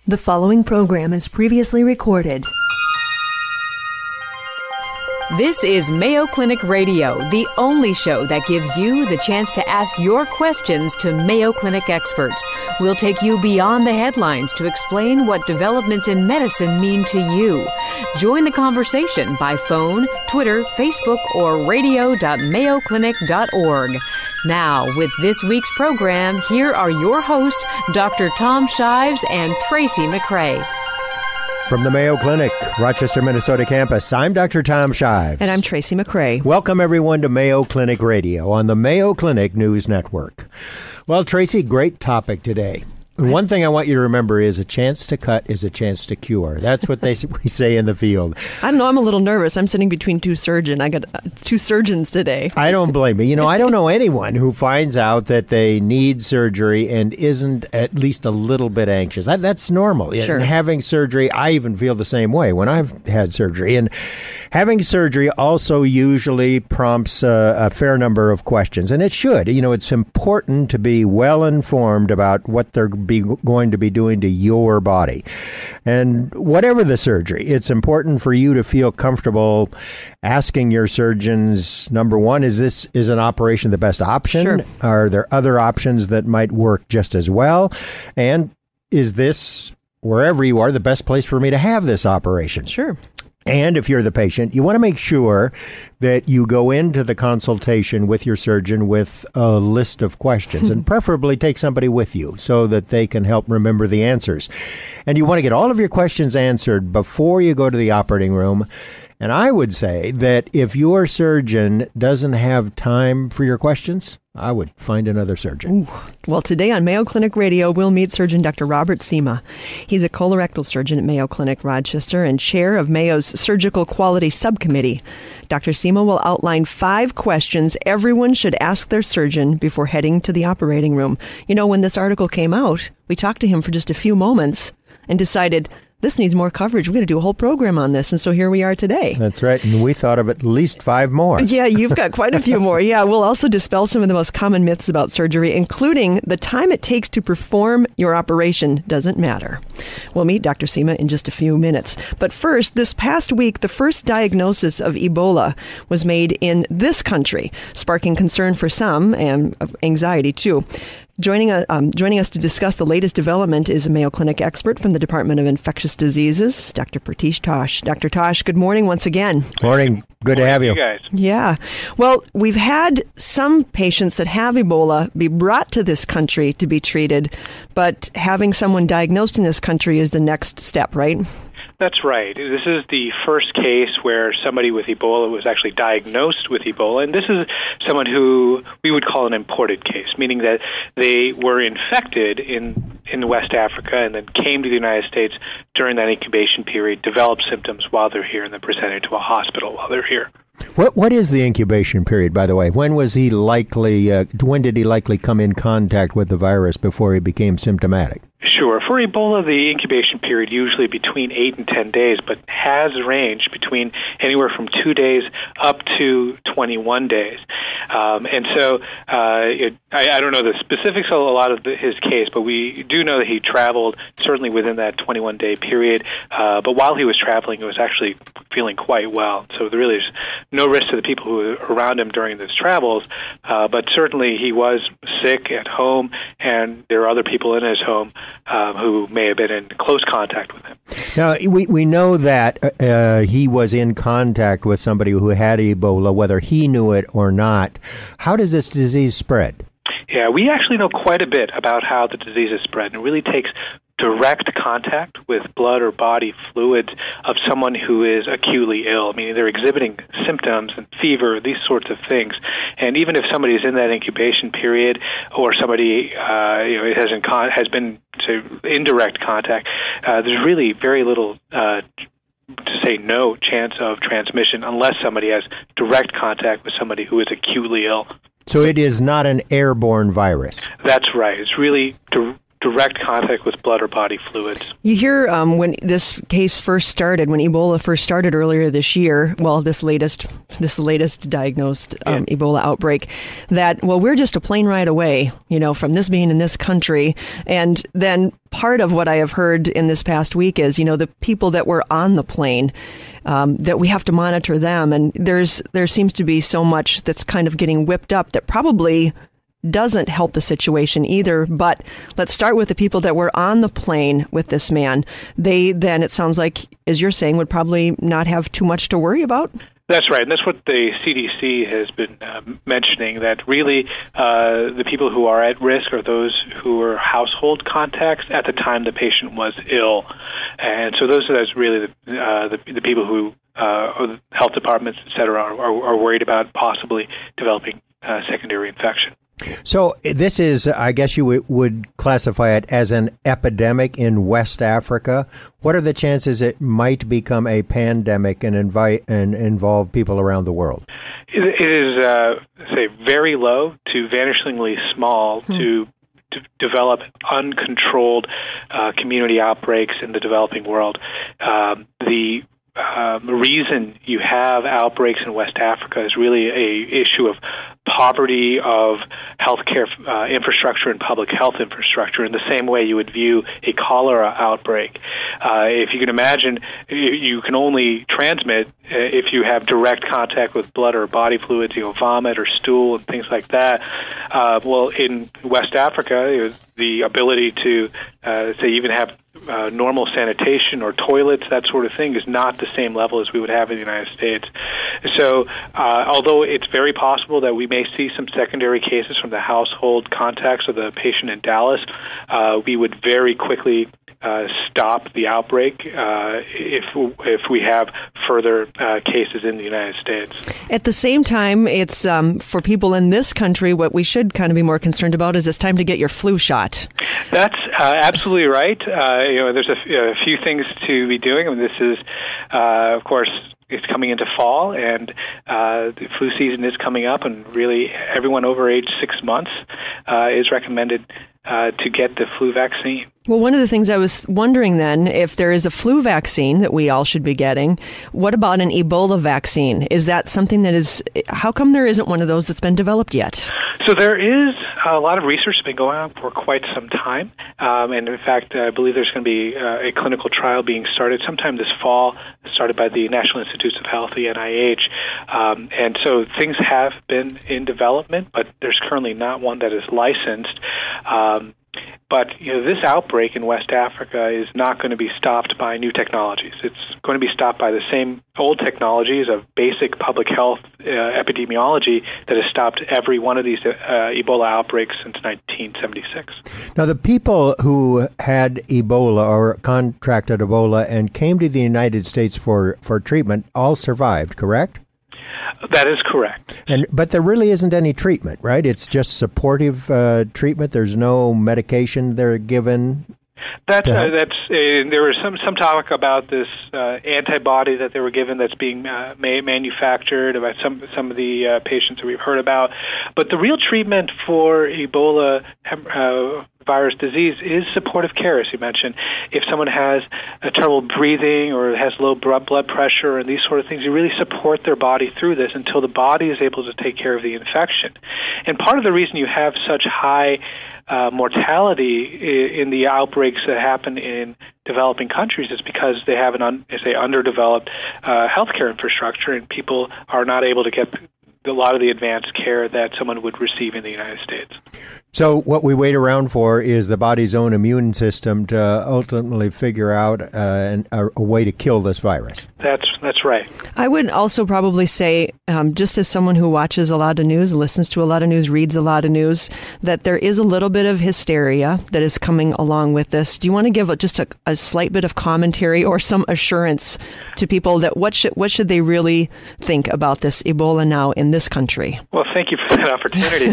The following program is previously recorded. This is Mayo Clinic Radio, the only show that gives you the chance to ask your questions to Mayo Clinic experts. We'll take you beyond the headlines to explain what developments in medicine mean to you. Join the conversation by phone, Twitter, Facebook, or radio.mayoclinic.org. Now, with this week's program, here are your hosts, Dr. Tom Shives and Tracy McCray. From the Mayo Clinic, Rochester, Minnesota campus, I'm Dr. Tom Shives. And I'm Tracy McCray. Welcome, everyone, to Mayo Clinic Radio on the Mayo Clinic News Network. Well, Tracy, great topic today. One thing I want you to remember is a chance to cut is a chance to cure. That's what we say in the field. I don't know. I'm a little nervous. I'm sitting between two surgeons. I got two surgeons today. I don't blame you. I don't know anyone who finds out that they need surgery and isn't at least a little bit anxious. That's normal. Sure. And having surgery, I even feel the same way when I've had surgery. And having surgery also usually prompts a fair number of questions. And it should. It's important to be well informed about what they're going to be doing to your body. And whatever the surgery, it's important for you to feel comfortable asking your surgeons, number one, is an operation the best option? Sure. Are there other options that might work just as well? And is this, wherever you are, the best place for me to have this operation? Sure. And if you're the patient, you want to make sure that you go into the consultation with your surgeon with a list of questions and preferably take somebody with you so that they can help remember the answers. And you want to get all of your questions answered before you go to the operating room. And I would say that if your surgeon doesn't have time for your questions, I would find another surgeon. Ooh. Well, today on Mayo Clinic Radio, we'll meet Surgeon Dr. Robert Sima. He's a colorectal surgeon at Mayo Clinic Rochester and chair of Mayo's Surgical Quality Subcommittee. Dr. Sima will outline 5 questions everyone should ask their surgeon before heading to the operating room. When this article came out, we talked to him for just a few moments and decided this needs more coverage. We're going to do a whole program on this. And so here we are today. That's right. And we thought of at least 5 more. Yeah, you've got quite a few more. Yeah, we'll also dispel some of the most common myths about surgery, including the time it takes to perform your operation doesn't matter. We'll meet Dr. Sima in just a few minutes. But first, this past week, the first diagnosis of Ebola was made in this country, sparking concern for some and anxiety, too. Joining us to discuss the latest development is a Mayo Clinic expert from the Department of Infectious Diseases, Dr. Pratish Tosh. Dr. Tosh, good morning once again. Morning. Good to have you. Guys. Yeah. Well, we've had some patients that have Ebola be brought to this country to be treated, but having someone diagnosed in this country is the next step, right? That's right. This is the first case where somebody with Ebola was actually diagnosed with Ebola, and this is someone who we would call an imported case, meaning that they were infected in West Africa and then came to the United States during that incubation period, developed symptoms while they're here, and then presented to a hospital while they're here. What is the incubation period, by the way? When did he likely come in contact with the virus before he became symptomatic? Sure. For Ebola, the incubation period usually between 8 and 10 days, but has ranged between anywhere from 2 days up to 21 days. I don't know the specifics of a lot of his case, but we do know that he traveled certainly within that 21-day period. But while he was traveling, he was actually feeling quite well. So there really is no risk to the people who were around him during those travels. But certainly he was sick at home, and there are other people in his home who may have been in close contact with him. Now, we know that he was in contact with somebody who had Ebola, whether he knew it or not. How does this disease spread? Yeah, we actually know quite a bit about how the disease is spread. It really takes direct contact with blood or body fluids of someone who is acutely ill, meaning they're exhibiting symptoms and fever, these sorts of things. And even if somebody is in that incubation period or somebody has been to indirect contact, there's really very little to say no chance of transmission unless somebody has direct contact with somebody who is acutely ill. So it is not an airborne virus? That's right. It's really direct contact with blood or body fluids. You hear when this case first started, when Ebola first started earlier this year, well, this latest diagnosed Ebola outbreak, that, well, we're just a plane ride away, from this being in this country. And then part of what I have heard in this past week is, the people that were on the plane, that we have to monitor them. And there seems to be so much that's kind of getting whipped up that probably doesn't help the situation either. But let's start with the people that were on the plane with this man. They then, it sounds like, as you're saying, would probably not have too much to worry about. That's right, and that's what the CDC has been mentioning, that really the people who are at risk are those who are household contacts at the time the patient was ill. And so those are really the people who, or the health departments, et cetera, are worried about possibly developing secondary infection. So this is, I guess you would classify it as an epidemic in West Africa. What are the chances it might become a pandemic and involve people around the world? It is, say, very low to vanishingly small to develop uncontrolled community outbreaks in the developing world. The reason you have outbreaks in West Africa is really an issue of poverty of healthcare infrastructure and public health infrastructure, in the same way you would view a cholera outbreak. If you can imagine, you can only transmit if you have direct contact with blood or body fluids, vomit or stool and things like that. Well, in West Africa, the ability to, say, even have normal sanitation or toilets, that sort of thing, is not the same level as we would have in the United States. So although it's very possible that we may see some secondary cases from the household contacts of the patient in Dallas, we would very quickly stop the outbreak if we have further cases in the United States. At the same time, it's for people in this country, what we should kind of be more concerned about is it's time to get your flu shot. That's absolutely right. There's a few things to be doing. I mean, this is, of course, it's coming into fall, and the flu season is coming up, and really everyone over age 6 months is recommended to get the flu vaccine. Well, one of the things I was wondering then, if there is a flu vaccine that we all should be getting, what about an Ebola vaccine? Is that something that is, how come there isn't one of those that's been developed yet? So there is a lot of research that's been going on for quite some time. And in fact, I believe there's going to be a clinical trial being started sometime this fall, started by the National Institutes of Health, the NIH. And so things have been in development, but there's currently not one that is licensed. But this outbreak in West Africa is not going to be stopped by new technologies. It's going to be stopped by the same old technologies of basic public health epidemiology that has stopped every one of these Ebola outbreaks since 1976. Now, the people who had Ebola or contracted Ebola and came to the United States for treatment all survived, correct? That is correct. But there really isn't any treatment, right? It's just supportive treatment. There's no medication they're given. There was some talk about this antibody that they were given that's being manufactured about some of the patients that we've heard about. But the real treatment for Ebola virus disease is supportive care, as you mentioned. If someone has trouble breathing or has low blood pressure and these sort of things, you really support their body through this until the body is able to take care of the infection. And part of the reason you have such high mortality in the outbreaks that happen in developing countries is because they have an underdeveloped healthcare infrastructure, and people are not able to get a lot of the advanced care that someone would receive in the United States. So what we wait around for is the body's own immune system to ultimately figure out a way to kill this virus. That's right. I would also probably say, just as someone who watches a lot of news, listens to a lot of news, reads a lot of news, that there is a little bit of hysteria that is coming along with this. Do you want to give just a slight bit of commentary or some assurance to people that what should they really think about this Ebola now in this country? Well, thank you for that opportunity.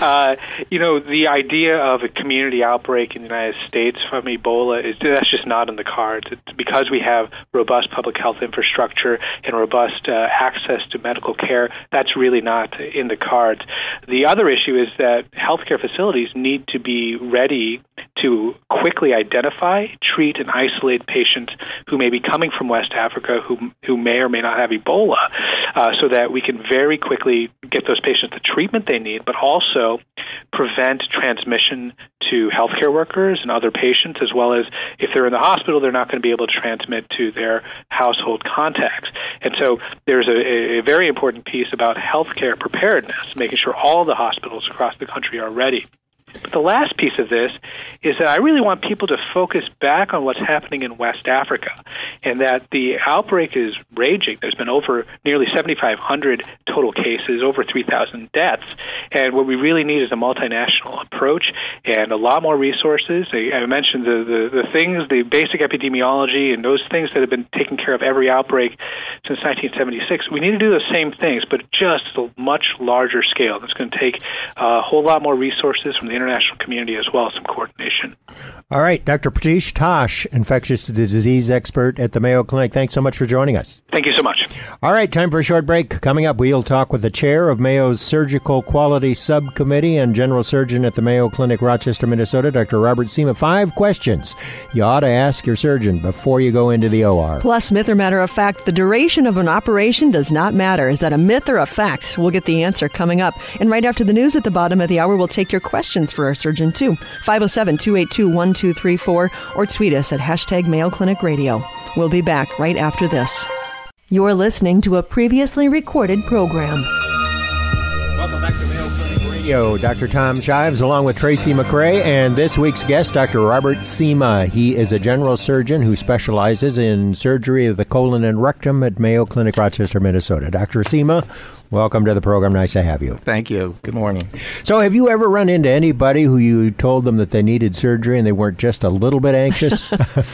The idea of a community outbreak in the United States from Ebola that's just not in the cards. It's because we have robust public health infrastructure and robust access to medical care. That's really not in the cards. The other issue is that healthcare facilities need to be ready to quickly identify, treat, and isolate patients who may be coming from West Africa who may or may not have Ebola, so that we can very quickly get those patients the treatment they need, but also prevent transmission to healthcare workers and other patients, as well as if they're in the hospital, they're not going to be able to transmit to their household contacts. And so there's a very important piece about healthcare preparedness, making sure all the hospitals across the country are ready. But the last piece of this is that I really want people to focus back on what's happening in West Africa, and that the outbreak is raging. There's been over nearly 7,500 total cases, over 3,000 deaths, and what we really need is a multinational approach and a lot more resources. I mentioned the things, the basic epidemiology and those things that have been taking care of every outbreak since 1976. We need to do those same things, but just a much larger scale. It's going to take a whole lot more resources from the international community as well as some coordination. All right, Dr. Pratish Tosh, infectious disease expert at the Mayo Clinic. Thanks so much for joining us. Thank you so much. All right, time for a short break. Coming up, we'll talk with the chair of Mayo's Surgical Quality Subcommittee and general surgeon at the Mayo Clinic, Rochester, Minnesota, Dr. Robert Sima. 5 questions you ought to ask your surgeon before you go into the OR. Plus, myth or matter of fact, the duration of an operation does not matter. Is that a myth or a fact? We'll get the answer coming up. And right after the news at the bottom of the hour, we'll take your questions for our surgeon, too. 507-282-1234 or tweet us at # Mayo Clinic Radio. We'll be back right after this. You're listening to a previously recorded program. Welcome back to Mayo Clinic Radio. Dr. Tom Shives along with Tracy McRae and this week's guest, Dr. Robert Sima. He is a general surgeon who specializes in surgery of the colon and rectum at Mayo Clinic, Rochester, Minnesota. Dr. Sima, welcome to the program. Nice to have you. Thank you. Good morning. So have you ever run into anybody who you told them that they needed surgery and they weren't just a little bit anxious?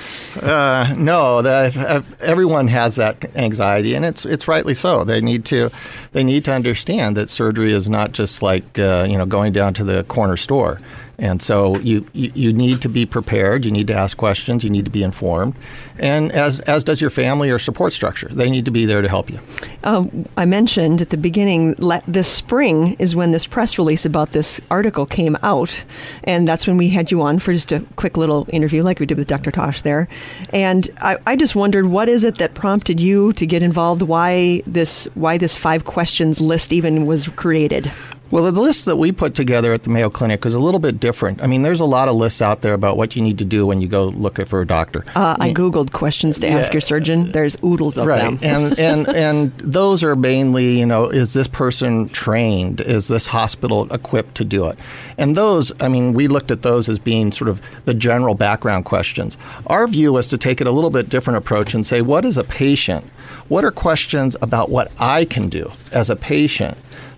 No. Everyone has that anxiety, and it's rightly so. They need to understand that surgery is not just like going down to the corner store. And so you need to be prepared. You need to ask questions. You need to be informed. And as does your family or support structure. They need to be there to help you. I mentioned at the beginning, this spring is when this press release about this article came out. And that's when we had you on for just a quick little interview like we did with Dr. Tosh there. And I just wondered, what is it that prompted you to get involved? Why this 5 questions list even was created? Well, the list that we put together at the Mayo Clinic is a little bit different. I mean, there's a lot of lists out there about what you need to do when you go look for a doctor. I Googled questions to ask your surgeon. There's oodles of them. and those are mainly, is this person trained? Is this hospital equipped to do it? And those, we looked at those as being sort of the general background questions. Our view was to take it a little bit different approach and say, what is a patient? What are questions about what I can do as a patient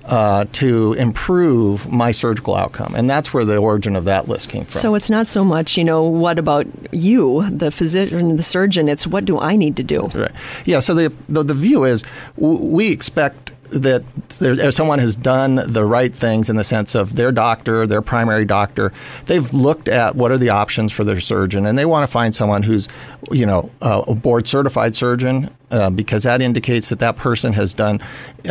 to improve my surgical outcome? And that's where the origin of that list came from. So it's not so much, what about you, the physician, the surgeon, it's what do I need to do? Right. Yeah, so the view is we expect that someone has done the right things in the sense of their doctor, their primary doctor. They've looked at what are the options for their surgeon, and they want to find someone who's, a board-certified surgeon, because that indicates that person has done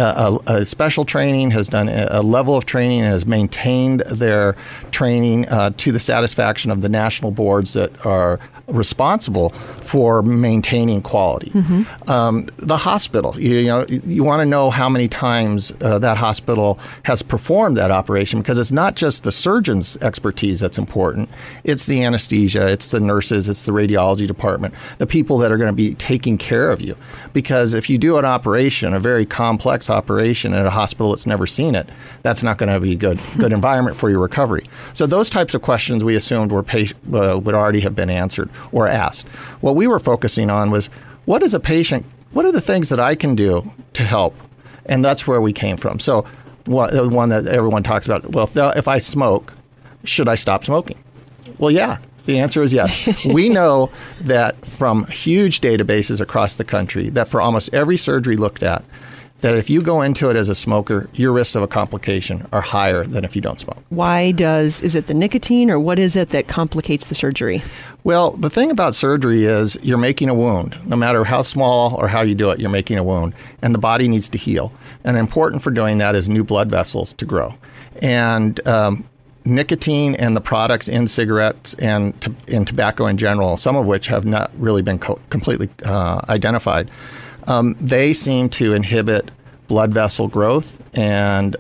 a special training, has done a level of training, and has maintained their training to the satisfaction of the national boards that are responsible for maintaining quality. Mm-hmm. The hospital, you want to know how many times that hospital has performed that operation, because it's not just the surgeon's expertise that's important. It's the anesthesia, it's the nurses, it's the radiology department, the people that are going to be taking care of you. Because if you do an operation, a very complex operation at a hospital that's never seen it, that's not going to be a good environment for your recovery. So those types of questions we assumed would already have been answered or asked. What we were focusing on was, what is a patient, what are the things that I can do to help? And that's where we came from. So the one that everyone talks about, well, if I smoke, should I stop smoking? Well, yeah. The answer is yes. We know that from huge databases across the country that for almost every surgery looked at, that if you go into it as a smoker, your risks of a complication are higher than if you don't smoke. Is it the nicotine, or what is it that complicates the surgery? Well, the thing about surgery is you're making a wound. No matter how small or how you do it, you're making a wound, and the body needs to heal. And important for doing that is new blood vessels to grow. And nicotine and the products in cigarettes and in tobacco in general, some of which have not really been completely identified, they seem to inhibit blood vessel growth and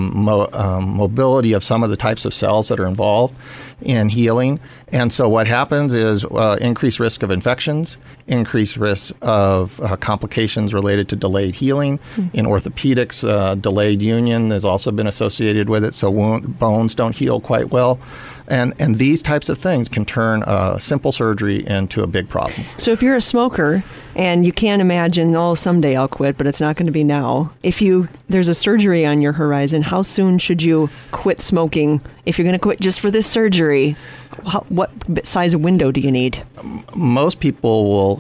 mobility of some of the types of cells that are involved in healing. And so what happens is increased risk of infections, increased risk of complications related to delayed healing. In orthopedics, delayed union has also been associated with it, so bones don't heal quite well. And these types of things can turn a simple surgery into a big problem. So if you're a smoker and you can't imagine, oh, someday I'll quit, but it's not going to be now. If there's a surgery on your horizon, how soon should you quit smoking? If you're going to quit just for this surgery, what size window do you need? Most people will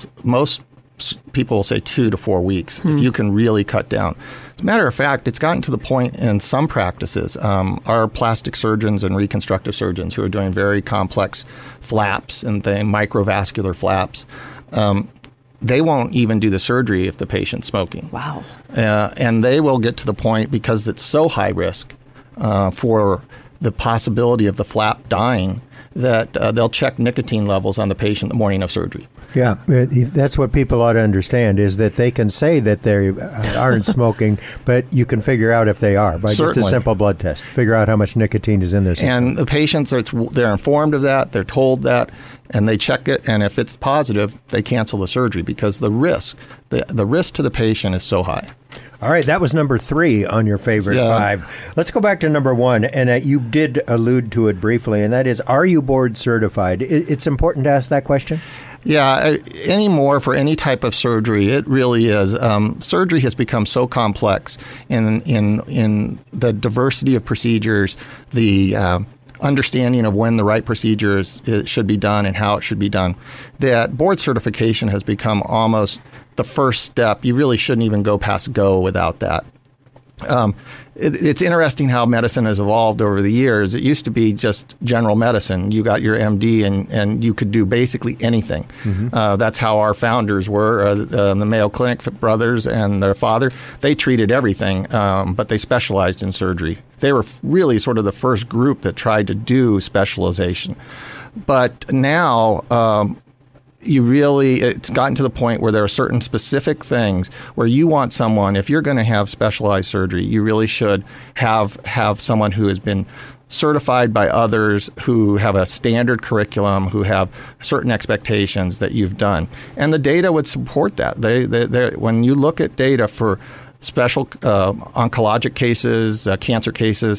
say 2 to 4 weeks if you can really cut down. As a matter of fact, it's gotten to the point in some practices, our plastic surgeons and reconstructive surgeons who are doing very complex flaps and microvascular flaps, they won't even do the surgery if the patient's smoking. Wow. And they will get to the point, because it's so high risk for the possibility of the flap dying, that they'll check nicotine levels on the patient the morning of surgery. Yeah, that's what people ought to understand, is that they can say that they aren't smoking, but you can figure out if they are by Certainly. just a simple blood test. Figure out how much nicotine is in their system. And the patients, they're informed of that, they're told that, and they check it, and if it's positive, they cancel the surgery because the risk to the patient is so high. All right, that was number 3 on your favorite 5. Let's go back to number 1, and you did allude to it briefly, and that is, are you board certified? It's important to ask that question? Yeah, anymore for any type of surgery, it really is. Surgery has become so complex in the diversity of procedures, the understanding of when the right procedures should be done and how it should be done, that board certification has become almost the first step. You really shouldn't even go past go without that. It's interesting how medicine has evolved over the years. It used to be just general medicine. You got your MD and you could do basically anything. That's how our founders were, the Mayo Clinic brothers and their father. They treated everything, but they specialized in surgery. They were really sort of the first group that tried to do specialization. But now it's gotten to the point where there are certain specific things where you want someone, if you're going to have specialized surgery, you really should have someone who has been certified by others, who have a standard curriculum, who have certain expectations that you've done. And the data would support that. When you look at data for special oncologic cases, cancer cases,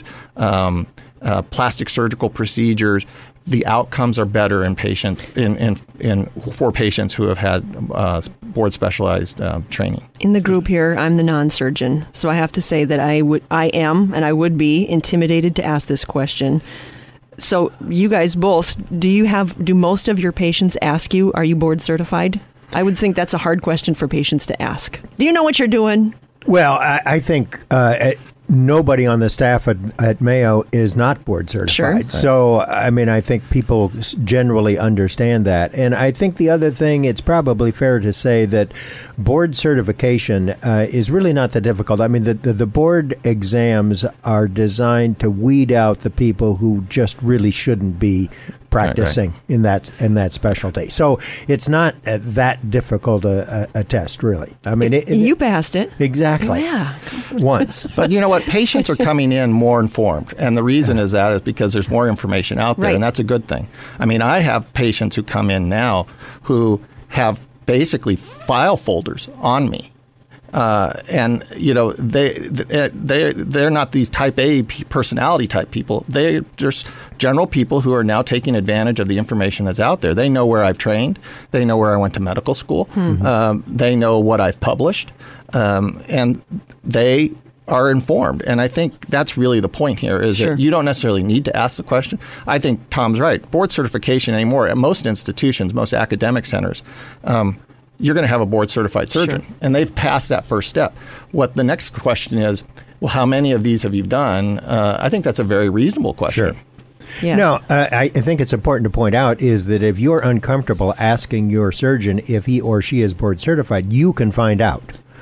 plastic surgical procedures, the outcomes are better in patients for patients who have had board specialized training. In the group here, I'm the non-surgeon, so I have to say that I am and I would be intimidated to ask this question. So you guys both, do most of your patients ask you, are you board certified? I would think that's a hard question for patients to ask. Do you know what you're doing? Well, I think nobody on the staff at Mayo is not board certified. Sure. So, I mean, I think people generally understand that. And I think the other thing, it's probably fair to say that board certification is really not that difficult. I mean, the board exams are designed to weed out the people who just really shouldn't be practicing in that specialty. So it's not that difficult a test, really. I mean, you passed it. Exactly. Yeah. Once. But you know what? Patients are coming in more informed. And the reason is because there's more information out there, right. And that's a good thing. I mean, I have patients who come in now who have basically file folders on me. And you know they're not these type A personality type people. They're just general people who are now taking advantage of the information that's out there. They know where I've trained. They know where I went to medical school. They know what I've published, and they are informed. And I think that's really the point here is that you don't necessarily need to ask the question. I think Tom's right. Board certification anymore at most institutions, most academic centers. You're going to have a board-certified surgeon, and they've passed that first step. What the next question is, well, how many of these have you done? I think that's a very reasonable question. Sure. Yeah. No, I think it's important to point out is that if you're uncomfortable asking your surgeon if he or she is board-certified, you can find out.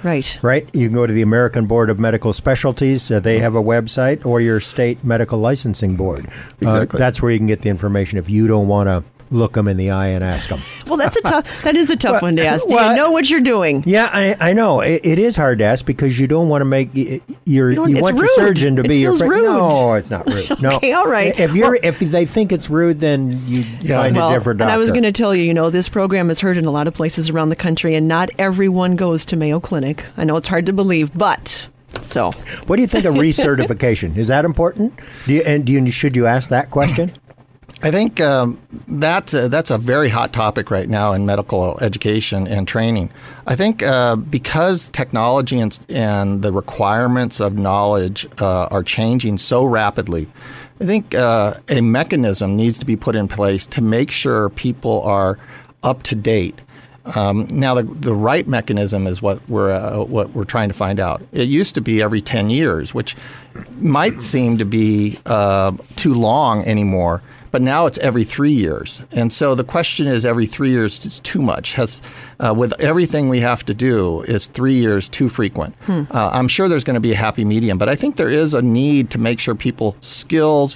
Right. Right? You can go to the American Board of Medical Specialties. They have a website, or your state medical licensing board. Exactly. That's where you can get the information if you don't want to look them in the eye and ask them. Well, that is a tough one to ask. Do you know what you're doing? Yeah, I know. It is hard to ask because you don't want to make you want your surgeon to be your friend. Rude. No, it's not rude. No. Okay, all right. If they think it's rude, then you find a different doctor. And I was going to tell you, this program is heard in a lot of places around the country, and not everyone goes to Mayo Clinic. I know it's hard to believe, but so. What do you think of recertification? Is that important? Should you ask that question? I think that's a very hot topic right now in medical education and training. I think because technology and the requirements of knowledge are changing so rapidly, I think a mechanism needs to be put in place to make sure people are up to date. Now, the right mechanism is what we're trying to find out. It used to be every 10 years, which might seem to be too long anymore. But now it's every 3 years. And so the question is, every 3 years is too much. With everything we have to do, is 3 years too frequent? I'm sure there's going to be a happy medium, but I think there is a need to make sure people's skills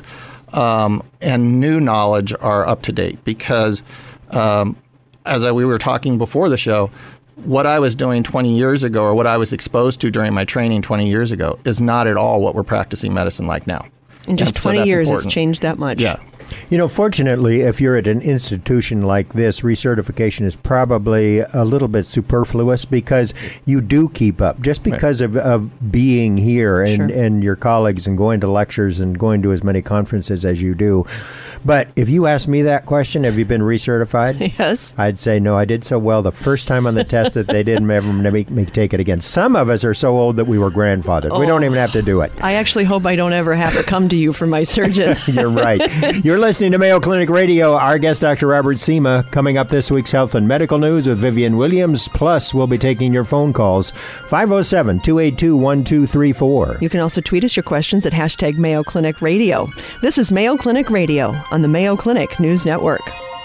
and new knowledge are up to date. Because we were talking before the show, what I was doing 20 years ago, or what I was exposed to during my training 20 years ago, is not at all what we're practicing medicine like now. In just 20 years, it's changed that much. Yeah. Fortunately, if you're at an institution like this, recertification is probably a little bit superfluous because you do keep up. Just because of being here and your colleagues and going to lectures and going to as many conferences as you do. But if you ask me that question, have you been recertified? Yes. I'd say no, I did so well the first time on the test that they didn't ever make me take it again. Some of us are so old that we were grandfathered. We don't even have to do it. I actually hope I don't ever have to come to you for my surgeon. You're right. You're listening to Mayo Clinic Radio. Our guest, Dr. Robert Sima. Coming up this week's Health and Medical News with Vivian Williams. Plus, we'll be taking your phone calls. 507-282-1234. You can also tweet us your questions at hashtag Mayo Clinic Radio. This is Mayo Clinic Radio on the Mayo Clinic News Network.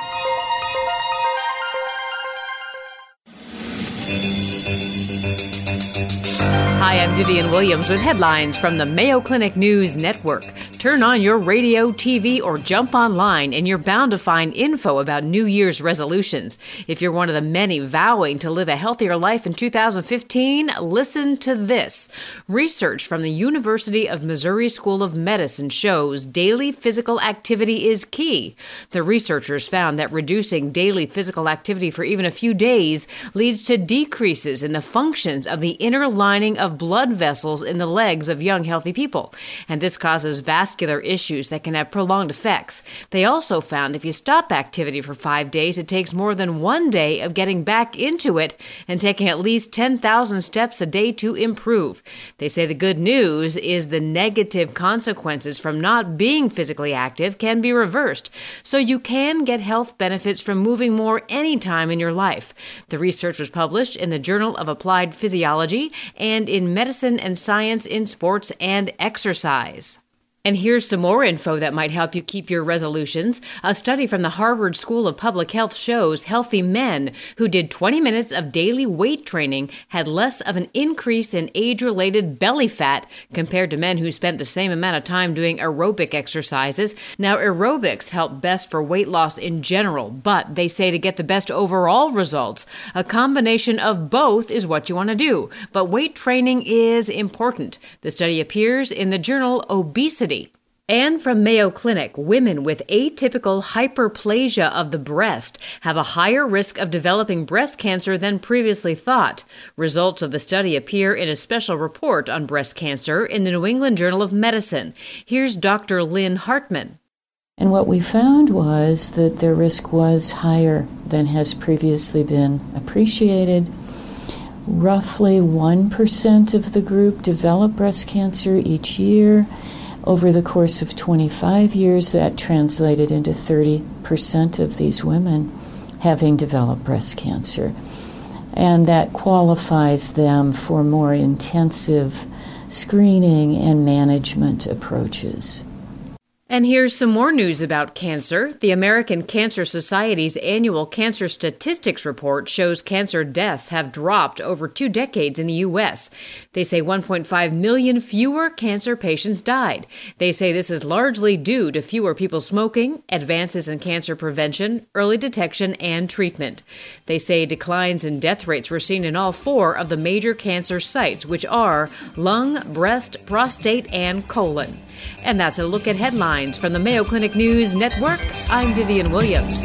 Hi, I'm Vivian Williams with headlines from the Mayo Clinic News Network. Turn on your radio, TV, or jump online, and you're bound to find info about New Year's resolutions. If you're one of the many vowing to live a healthier life in 2015, listen to this. Research from the University of Missouri School of Medicine shows daily physical activity is key. The researchers found that reducing daily physical activity for even a few days leads to decreases in the functions of the inner lining of blood vessels in the legs of young, healthy people. And this causes vascular issues that can have prolonged effects. They also found if you stop activity for 5 days, it takes more than 1 day of getting back into it and taking at least 10,000 steps a day to improve. They say the good news is the negative consequences from not being physically active can be reversed. So you can get health benefits from moving more anytime in your life. The research was published in the Journal of Applied Physiology and in Medicine and Science in Sports and Exercise. And here's some more info that might help you keep your resolutions. A study from the Harvard School of Public Health shows healthy men who did 20 minutes of daily weight training had less of an increase in age-related belly fat compared to men who spent the same amount of time doing aerobic exercises. Now, aerobics help best for weight loss in general, but they say to get the best overall results, a combination of both is what you want to do. But weight training is important. The study appears in the journal Obesity. And from Mayo Clinic, women with atypical hyperplasia of the breast have a higher risk of developing breast cancer than previously thought. Results of the study appear in a special report on breast cancer in the New England Journal of Medicine. Here's Dr. Lynn Hartman. And what we found was that their risk was higher than has previously been appreciated. Roughly 1% of the group develop breast cancer each year. Over the course of 25 years, that translated into 30% of these women having developed breast cancer. And that qualifies them for more intensive screening and management approaches. And here's some more news about cancer. The American Cancer Society's annual cancer statistics report shows cancer deaths have dropped over 2 decades in the U.S. They say 1.5 million fewer cancer patients died. They say this is largely due to fewer people smoking, advances in cancer prevention, early detection, and treatment. They say declines in death rates were seen in all 4 of the major cancer sites, which are lung, breast, prostate, and colon. And that's a look at headlines from the Mayo Clinic News Network. I'm Vivian Williams.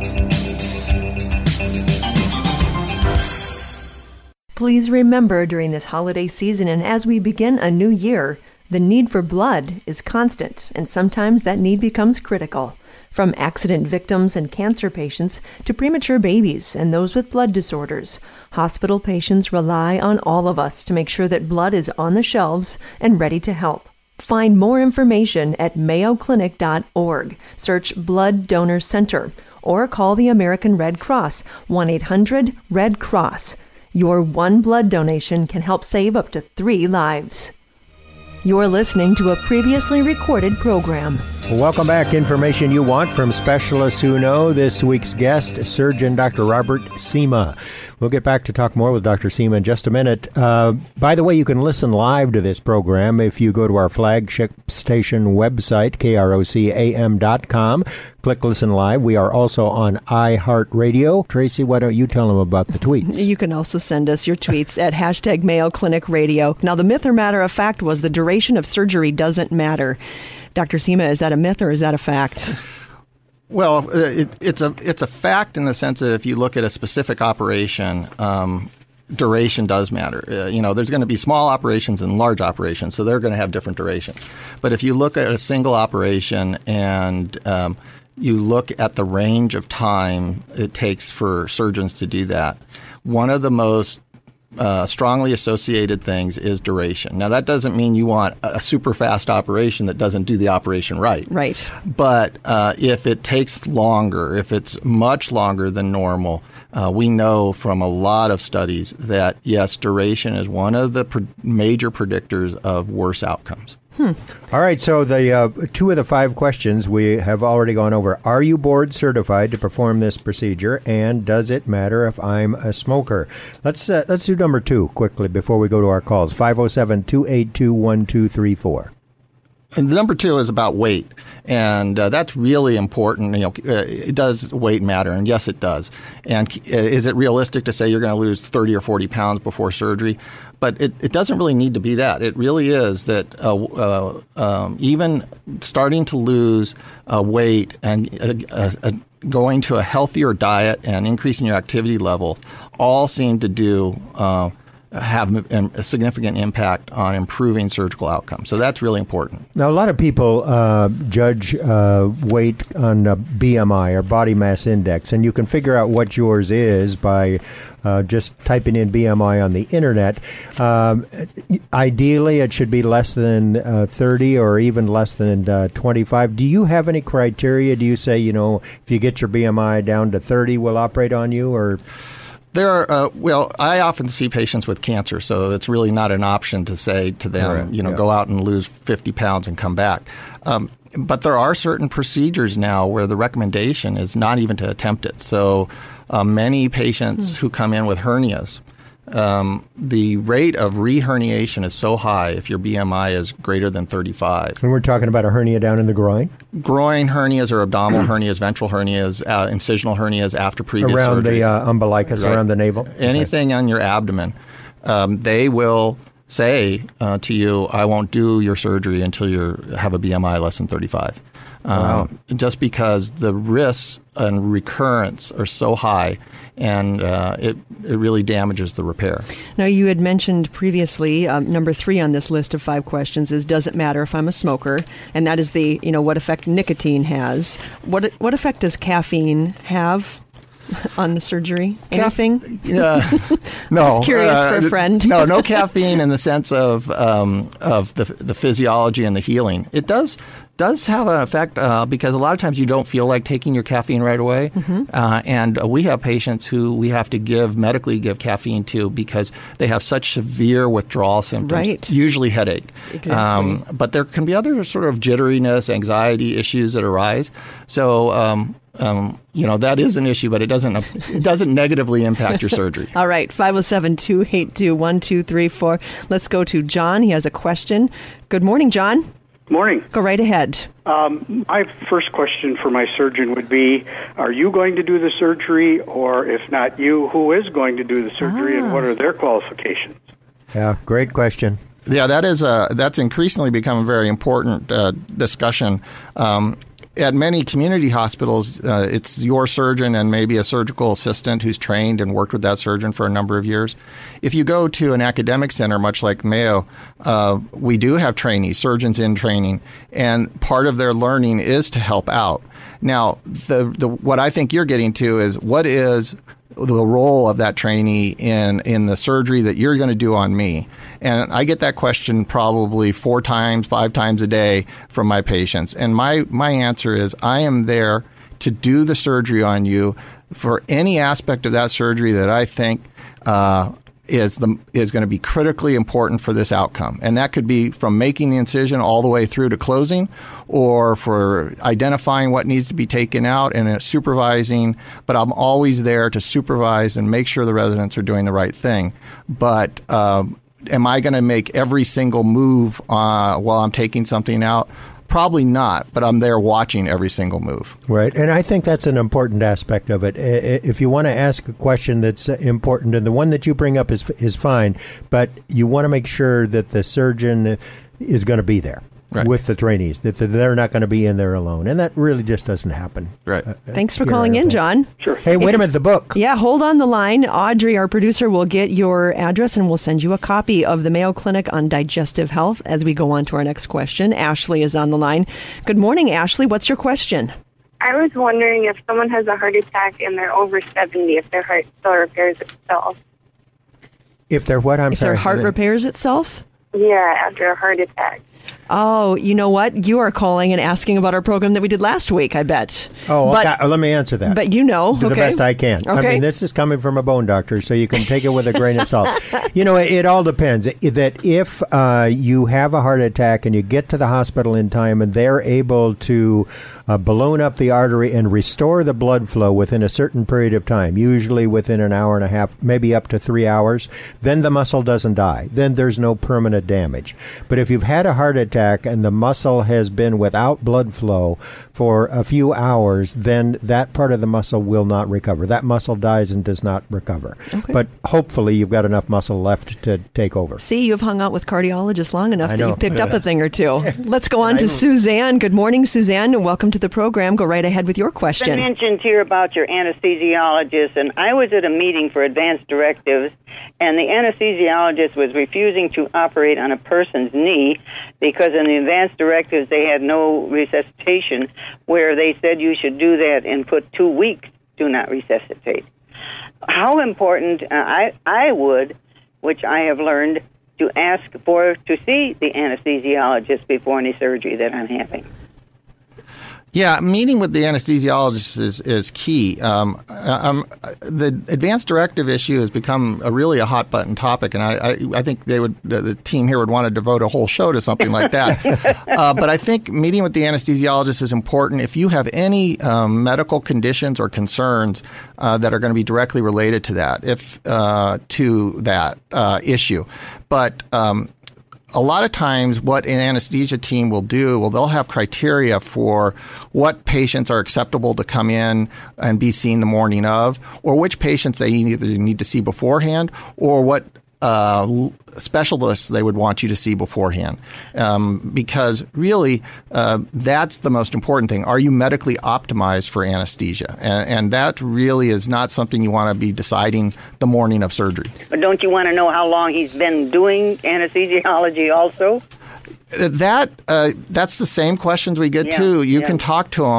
Please remember during this holiday season and as we begin a new year, the need for blood is constant, and sometimes that need becomes critical. From accident victims and cancer patients to premature babies and those with blood disorders, hospital patients rely on all of us to make sure that blood is on the shelves and ready to help. Find more information at mayoclinic.org. Search Blood Donor Center or call the American Red Cross, 1-800-RED-CROSS. Your one blood donation can help save up to 3 lives. You're listening to a previously recorded program. Welcome back. Information you want from specialists who know. This week's guest, Surgeon Dr. Robert Sima. We'll get back to talk more with Dr. Sima in just a minute. By the way, you can listen live to this program if you go to our flagship station website, krocam.com. Click Listen Live. We are also on iHeartRadio. Tracy, why don't you tell them about the tweets? You can also send us your tweets at hashtag Mayo Clinic Radio. Now, the myth or matter of fact was the duration of surgery doesn't matter. Dr. Sima, is that a myth or is that a fact? Well, it's a fact in the sense that if you look at a specific operation, duration does matter. There's going to be small operations and large operations, so they're going to have different durations. But if you look at a single operation and you look at the range of time it takes for surgeons to do that, one of the most strongly associated things is duration. Now, that doesn't mean you want a super fast operation that doesn't do the operation right. Right. But if it takes longer, if it's much longer than normal, we know from a lot of studies that, yes, duration is one of the major predictors of worse outcomes. All right, so the 2 of the 5 questions we have already gone over. Are you board certified to perform this procedure, and does it matter if I'm a smoker? Let's do number 2 quickly before we go to our calls. 507-282-1234. And number 2 is about weight, and that's really important. Does weight matter? And yes, it does. And is it realistic to say you're going to lose 30 or 40 pounds before surgery? But it doesn't really need to be that. It really is that even starting to lose weight and going to a healthier diet and increasing your activity levels all seem to have a significant impact on improving surgical outcomes. So that's really important. Now, a lot of people judge weight on BMI or body mass index, and you can figure out what yours is by just typing in BMI on the internet. Ideally, it should be less than 30 or even less than 25. Do you have any criteria? Do you say, if you get your BMI down to 30, we'll operate on you, or... There are, I often see patients with cancer, so it's really not an option to say to them, go out and lose 50 pounds and come back. But there are certain procedures now where the recommendation is not even to attempt it. So many patients who come in with hernias, the rate of re-herniation is so high if your BMI is greater than 35. And we're talking about a hernia down in the groin? Groin hernias or abdominal hernias, ventral hernias, incisional hernias after previous around surgeries. The umbilicus, right. Around the navel? Anything on your abdomen. They will say to you, I won't do your surgery until you have a BMI less than 35. Wow. Just because the risks and recurrence are so high, and it really damages the repair. Now, you had mentioned previously, number 3 on this list of 5 questions is, does it matter if I'm a smoker? And that is the, what effect nicotine has. What effect does caffeine have on the surgery? Anything? No. Just curious for a friend. No caffeine in the sense of the physiology and the healing. It does does have an effect because a lot of times you don't feel like taking your caffeine right away. And we have patients who we have to medically give caffeine to because they have such severe withdrawal symptoms, usually headache. Exactly. But there can be other sort of jitteriness, anxiety issues that arise. So, that is an issue, but it doesn't negatively impact your surgery. All right, 507-282-1234. Let's go to John. He has a question. Good morning, John. Morning. Go right ahead. My first question for my surgeon would be, are you going to do the surgery, or if not you, who is going to do the surgery, and what are their qualifications? Yeah, great question. Yeah, that's increasingly become a very important discussion. At many community hospitals, it's your surgeon and maybe a surgical assistant who's trained and worked with that surgeon for a number of years. If you go to an academic center, much like Mayo, we do have trainees, surgeons in training, and part of their learning is to help out. Now, what I think you're getting to is what is the role of that trainee in the surgery that you're going to do on me? And I get that question probably 4 times, 5 times a day from my patients. And my answer is I am there to do the surgery on you for any aspect of that surgery that I think is going to be critically important for this outcome. And that could be from making the incision all the way through to closing, or for identifying what needs to be taken out and supervising. But I'm always there to supervise and make sure the residents are doing the right thing. But am I going to make every single move while I'm taking something out? Probably not, but I'm there watching every single move. Right, and I think that's an important aspect of it. If you want to ask a question that's important, and the one that you bring up is fine, but you want to make sure that the surgeon is going to be there. Right. With the trainees, that they're not going to be in there alone. And that really just doesn't happen. Right. Thanks for calling in, John. Sure. Hey, wait a minute, the book. Yeah, hold on the line. Audrey, our producer, will get your address and we'll send you a copy of the Mayo Clinic on Digestive Health as we go on to our next question. Ashley is on the line. Good morning, Ashley. What's your question? I was wondering if someone has a heart attack and they're over 70, if their heart still repairs itself. If their what? If their heart repairs itself? Yeah, after a heart attack. Oh, you know what? You are calling and asking about our program that we did last week, I bet. Oh, okay. Let me answer that. But do the best I can. Okay. I mean, this is coming from a bone doctor, so you can take it with a grain of salt. It all depends. That if you have a heart attack and you get to the hospital in time and they're able to balloon up the artery and restore the blood flow within a certain period of time, usually within an hour and a half, maybe up to 3 hours, then the muscle doesn't die. Then there's no permanent damage. But if you've had a heart attack and the muscle has been without blood flow for a few hours, then that part of the muscle will not recover. That muscle dies and does not recover. Okay. But hopefully you've got enough muscle left to take over. See, you've hung out with cardiologists long enough that you've picked up a thing or two. Let's go on to Suzanne. Good morning, Suzanne, and welcome to the program. Go right ahead with your question. I mentioned here about your anesthesiologist, and I was at a meeting for advanced directives, and the anesthesiologist was refusing to operate on a person's knee because in the advanced directives they had no resuscitation, where they said you should do that and put 2 weeks, do not resuscitate. How important I would, which I have learned, to ask to see the anesthesiologist before any surgery that I'm having. Yeah, meeting with the anesthesiologist is key. The advanced directive issue has become really a hot button topic, and I think the team here would want to devote a whole show to something like that. But I think meeting with the anesthesiologist is important if you have any medical conditions or concerns that are going to be directly related to that, issue. But a lot of times what an anesthesia team will do, they'll have criteria for what patients are acceptable to come in and be seen the morning of, or which patients they either need to see beforehand, or what specialists they would want you to see beforehand. Because really, that's the most important thing. Are you medically optimized for anesthesia? And that really is not something you want to be deciding the morning of surgery. But don't you want to know how long he's been doing anesthesiology also? That's the same questions we get too. You can talk to them,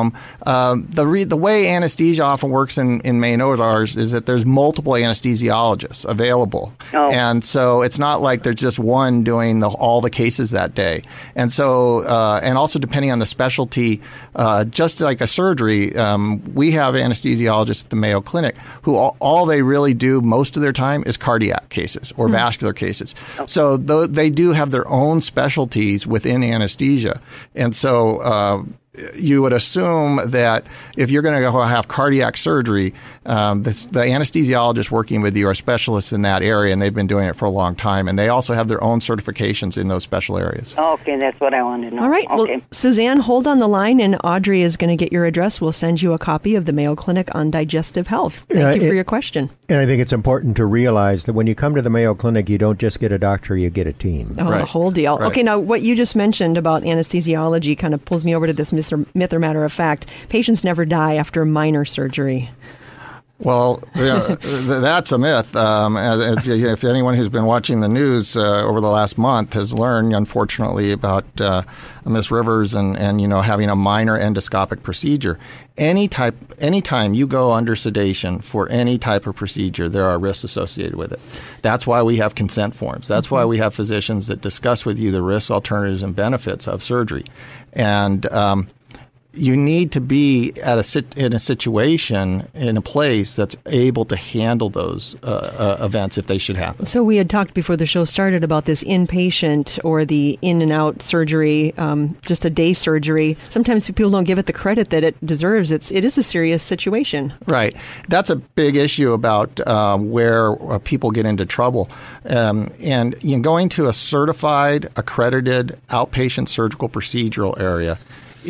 The way anesthesia often works in Maynard is that there's multiple anesthesiologists available. Oh. And so it's not like there's just one doing all the cases that day. And so, and also depending on the specialty, just like a surgery, we have anesthesiologists at the Mayo Clinic who all they really do most of their time is cardiac cases or vascular cases. So they do have their own specialties within anesthesia. And so you would assume that if you're going to go have cardiac surgery, the anesthesiologists working with you are specialists in that area, and they've been doing it for a long time. And they also have their own certifications in those special areas. Okay, that's what I wanted to know. All right. Okay. Well, Suzanne, hold on the line, and Audrey is going to get your address. We'll send you a copy of the Mayo Clinic on Digestive Health. Thank you for your question. And I think it's important to realize that when you come to the Mayo Clinic, you don't just get a doctor, you get a team. Oh, Right. the whole deal. Right. Okay, now what you just mentioned about anesthesiology kind of pulls me over to this myth or matter of fact. Patients never die after minor surgery. Well, that's a myth. If anyone who's been watching the news over the last month has learned, unfortunately, about Miss Rivers and having a minor endoscopic procedure. Anytime you go under sedation for any type of procedure, there are risks associated with it. That's why we have consent forms. That's why we have physicians that discuss with you the risks, alternatives, and benefits of surgery. And you need to be in a situation, in a place that's able to handle those events if they should happen. So we had talked before the show started about this inpatient or the in and out surgery, just a day surgery. Sometimes people don't give it the credit that it deserves. It is a serious situation. Right. That's a big issue about where people get into trouble. And going to a certified, accredited outpatient surgical procedural area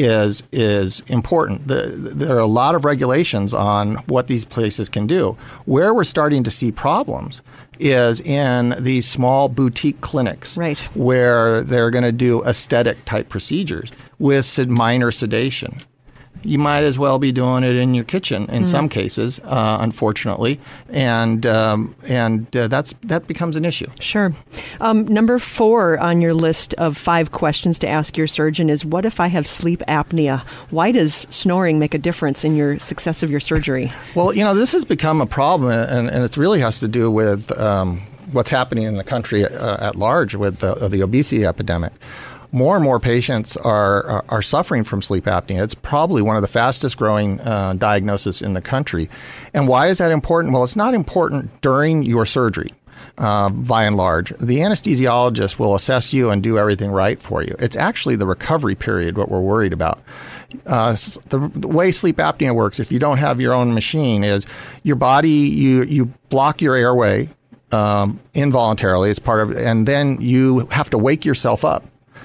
is important. There are a lot of regulations on what these places can do. Where we're starting to see problems is in these small boutique clinics, right, where they're going to do aesthetic type procedures with minor sedation. You might as well be doing it in your kitchen in some cases, unfortunately, and that becomes an issue. Sure. Number 4 on your list of 5 questions to ask your surgeon is, what if I have sleep apnea? Why does snoring make a difference in your success of your surgery? Well, this has become a problem, and it really has to do with what's happening in the country at large with the obesity epidemic. More and more patients are suffering from sleep apnea. It's probably one of the fastest growing diagnoses in the country. And why is that important? Well, it's not important during your surgery. By and large, the anesthesiologist will assess you and do everything right for you. It's actually the recovery period what we're worried about. The way sleep apnea works, if you don't have your own machine, is your body, you block your airway involuntarily as part of, and then you have to wake yourself up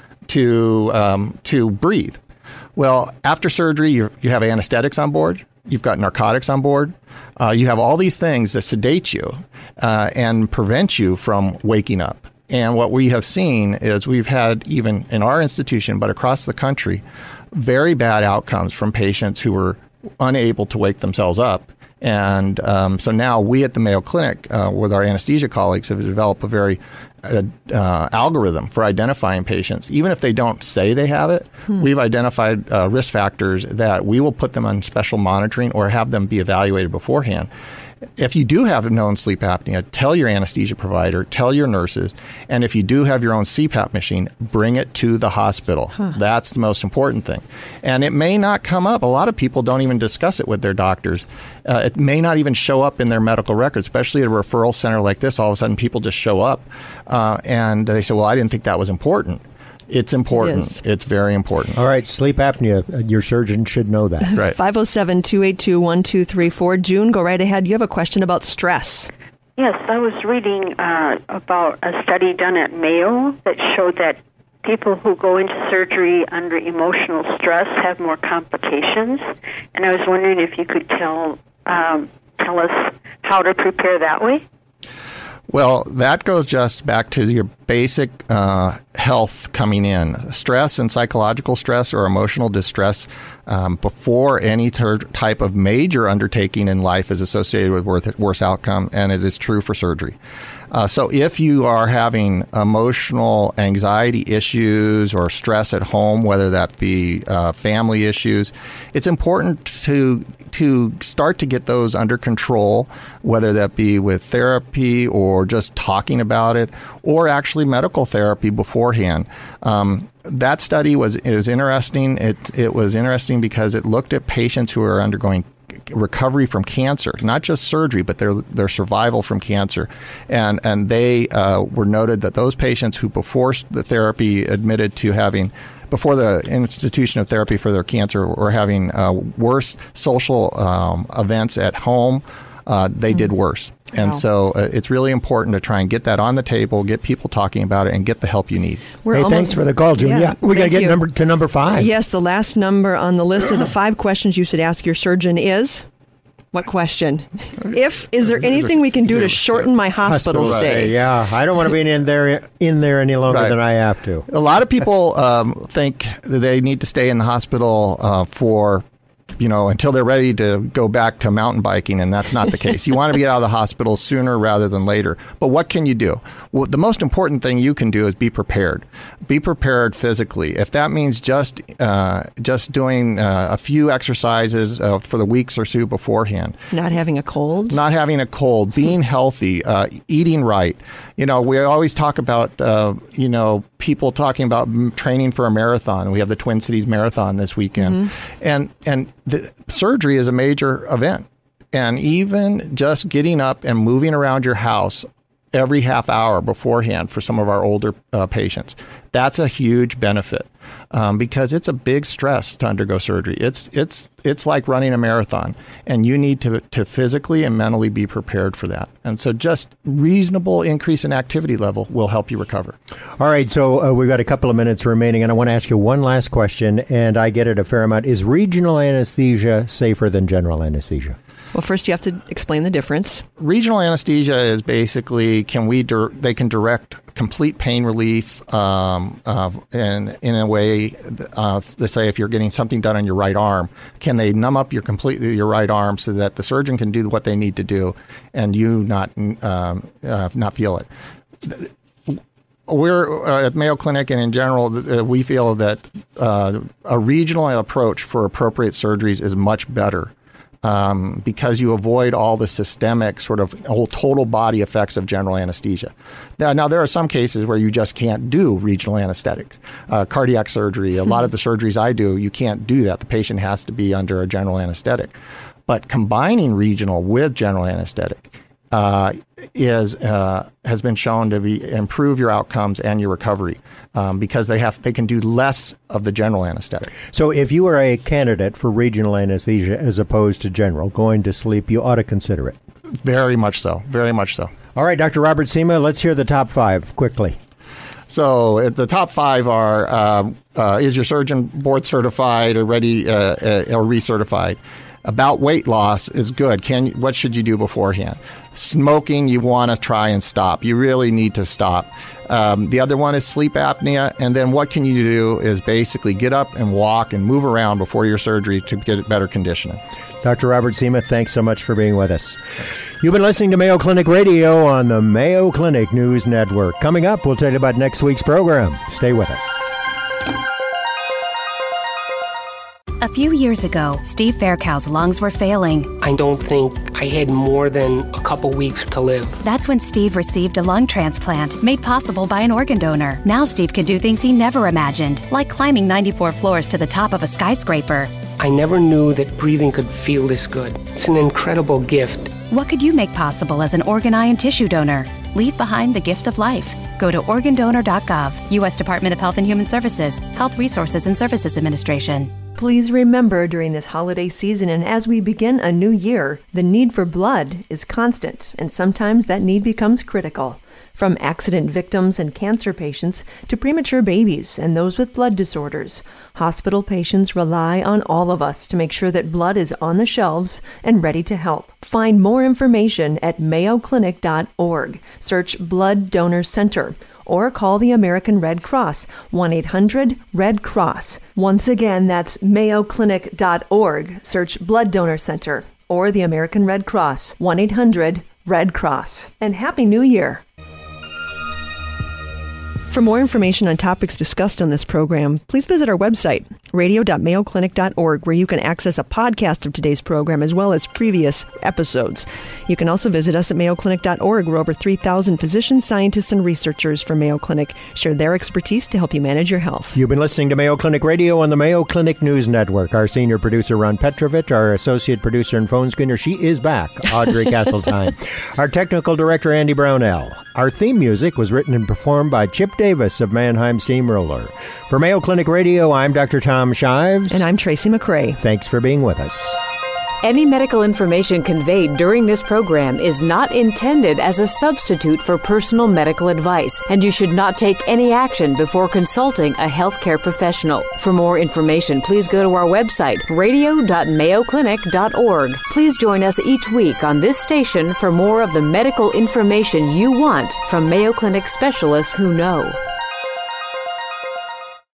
to breathe. Well, after surgery, you have anesthetics on board. You've got narcotics on board. You have all these things that sedate you and prevent you from waking up. And what we have seen is we've had, even in our institution, but across the country, very bad outcomes from patients who were unable to wake themselves up. And so now we at the Mayo Clinic, with our anesthesia colleagues, have developed a very algorithm for identifying patients. Even if they don't say they have it, we've identified risk factors that we will put them on special monitoring or have them be evaluated beforehand. If you do have known sleep apnea, tell your anesthesia provider, tell your nurses, and if you do have your own CPAP machine, bring it to the hospital. That's the most important thing. And it may not come up. A lot of people don't even discuss it with their doctors. It may not even show up in their medical records, especially at a referral center like this. All of a sudden, people just show up and they say, well, I didn't think that was important. It's important. It's very important. All right, sleep apnea. Your surgeon should know that. Right. 507-282-1224. June, go right ahead. You have a question about stress. Yes, I was reading about a study done at Mayo that showed that people who go into surgery under emotional stress have more complications. And I was wondering if you could tell us how to prepare that way. Well, that goes just back to your basic health coming in. Stress and psychological stress or emotional distress before any type of major undertaking in life is associated with worse outcome, and it is true for surgery. So if you are having emotional anxiety issues or stress at home, whether that be family issues, it's important to start to get those under control, whether that be with therapy or just talking about it, or actually medical therapy beforehand. That study is interesting. It was interesting because it looked at patients who are undergoing recovery from cancer, not just surgery, but their survival from cancer. And they were noted that those patients who before the therapy admitted to having before the institution of therapy for their cancer were having worse social events at home, they did worse. And so it's really important to try and get that on the table, get people talking about it, and get the help you need. Thanks for the call, June. Yeah, we got to get to number 5. Yes, the last number on the list of the 5 questions you should ask your surgeon is... What question? Is there anything we can do to shorten my hospital stay? Yeah, I don't want to be in there any longer than I have to. A lot of people think they need to stay in the hospital for until they're ready to go back to mountain biking, and that's not the case. You want to get out of the hospital sooner rather than later. But what can you do? Well, the most important thing you can do is be prepared. Be prepared physically. If that means just doing a few exercises for the weeks or so beforehand. Not having a cold? Not having a cold. Being healthy. Eating right. We always talk about, people talking about training for a marathon. We have the Twin Cities Marathon this weekend. Mm-hmm. And the surgery is a major event. And even just getting up and moving around your house every half hour beforehand for some of our older patients, that's a huge benefit because it's a big stress to undergo surgery. It's like running a marathon, and you need to physically and mentally be prepared for that. And so just reasonable increase in activity level will help you recover. All right, so we've got a couple of minutes remaining, and I want to ask you one last question, and I get it a fair amount. Is regional anesthesia safer than general anesthesia? Well, first you have to explain the difference. Regional anesthesia is basically they can direct complete pain relief and in a way, let's say if you're getting something done on your right arm, can they numb up your right arm so that the surgeon can do what they need to do and you not feel it? We're at Mayo Clinic, and in general, we feel that a regional approach for appropriate surgeries is much better. Because you avoid all the systemic sort of whole total body effects of general anesthesia. Now, there are some cases where you just can't do regional anesthetics. Cardiac surgery, a lot of the surgeries I do, you can't do that. The patient has to be under a general anesthetic. But combining regional with general anesthetic has been shown to improve your outcomes and your recovery because they can do less of the general anesthetic. So if you are a candidate for regional anesthesia as opposed to general, going to sleep, you ought to consider it. Very much so. Very much so. All right, Dr. Robert Sima, let's hear the top 5 quickly. So the top 5 are, is your surgeon board certified or ready or recertified? About weight loss is good. What should you do beforehand? Smoking, you want to try and stop. You really need to stop. The other one is sleep apnea. And then what can you do is basically get up and walk and move around before your surgery to get better conditioning. Dr. Robert Sima, thanks so much for being with us. You've been listening to Mayo Clinic Radio on the Mayo Clinic News Network. Coming up, we'll tell you about next week's program. Stay with us. A few years ago, Steve Faircow's lungs were failing. I don't think I had more than a couple weeks to live. That's when Steve received a lung transplant made possible by an organ donor. Now Steve can do things he never imagined, like climbing 94 floors to the top of a skyscraper. I never knew that breathing could feel this good. It's an incredible gift. What could you make possible as an organ, eye, and tissue donor? Leave behind the gift of life. Go to organdonor.gov, U.S. Department of Health and Human Services, Health Resources and Services Administration. Please remember during this holiday season and as we begin a new year, the need for blood is constant, and sometimes that need becomes critical. From accident victims and cancer patients to premature babies and those with blood disorders, hospital patients rely on all of us to make sure that blood is on the shelves and ready to help. Find more information at mayoclinic.org. Search Blood Donor Center or call the American Red Cross, 1-800-RED-CROSS. Once again, that's mayoclinic.org. Search Blood Donor Center or the American Red Cross, 1-800-RED-CROSS. And Happy New Year! For more information on topics discussed on this program, please visit our website, radio.mayoclinic.org, where you can access a podcast of today's program as well as previous episodes. You can also visit us at mayoclinic.org, where over 3,000 physicians, scientists, and researchers from Mayo Clinic share their expertise to help you manage your health. You've been listening to Mayo Clinic Radio on the Mayo Clinic News Network. Our senior producer, Ron Petrovich, our associate producer and phone screener, she is back, Audrey Castletine. Our technical director, Andy Brownell. Our theme music was written and performed by Chip Davis of Mannheim Steamroller. For Mayo Clinic Radio, I'm Dr. Tom Shives. And I'm Tracy McRae. Thanks for being with us. Any medical information conveyed during this program is not intended as a substitute for personal medical advice, and you should not take any action before consulting a healthcare professional. For more information, please go to our website, radio.mayoclinic.org. Please join us each week on this station for more of the medical information you want from Mayo Clinic specialists who know.